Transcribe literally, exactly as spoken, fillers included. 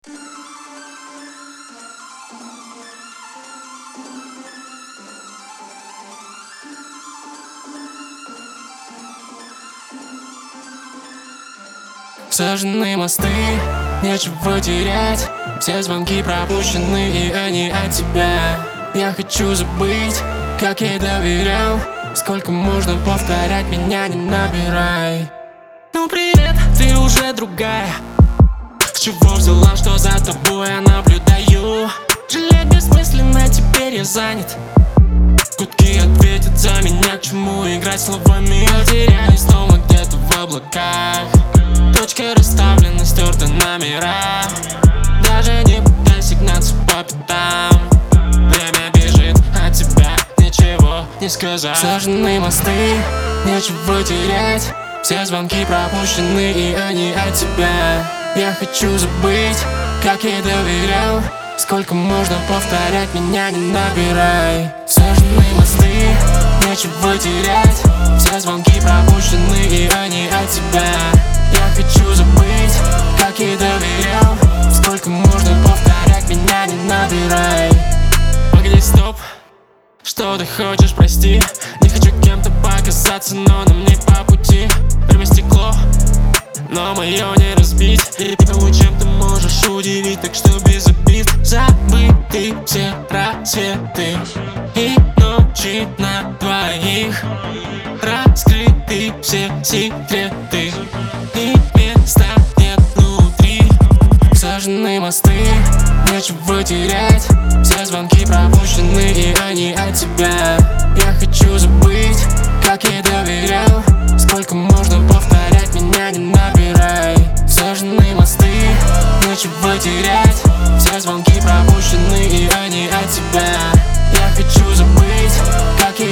Сожжены мосты, нечего терять. Все звонки пропущены, и они от тебя. Я хочу забыть, как я доверял. Сколько можно повторять, меня не набирай. Ну привет, ты уже другая. С чего взяла, что за тобой я наблюдаю? Жалеть бессмысленно, теперь я занят. Гудки ответят за меня, к чему играть словами. Я теряюсь снова где-то в облаках. Точки расставлены, стерты номера. Даже не пытайся гнаться по пятам. Время бежит от тебя, ничего не сказать. Сожжены мосты, нечего терять. Все звонки пропущены, и они от тебя. Я хочу забыть, как я доверял. Сколько можно повторять, меня не набирай. Сожжены мосты, нечего терять. Все звонки пропущены, и они от тебя. Я хочу забыть, как я доверял. Сколько можно повторять, меня не набирай. Погоди, стоп, что ты хочешь, прости. Не хочу кем-то показаться, но на мне по пути. Время стекло, но мое не разбить. И потому чем ты можешь удивить, так что без обид. Забыты все рассветы и ночи на двоих. Раскрыты все секреты, и места нет внутри. Сожжены мосты, нечего терять. Все звонки пропущены, и они от тебя. Я хочу забыть, как я доверял. Сколько можно повторять, меня не набирай. Сожжены мосты, нечего терять. Все звонки пропущены, и они от тебя. Я хочу забыть, как я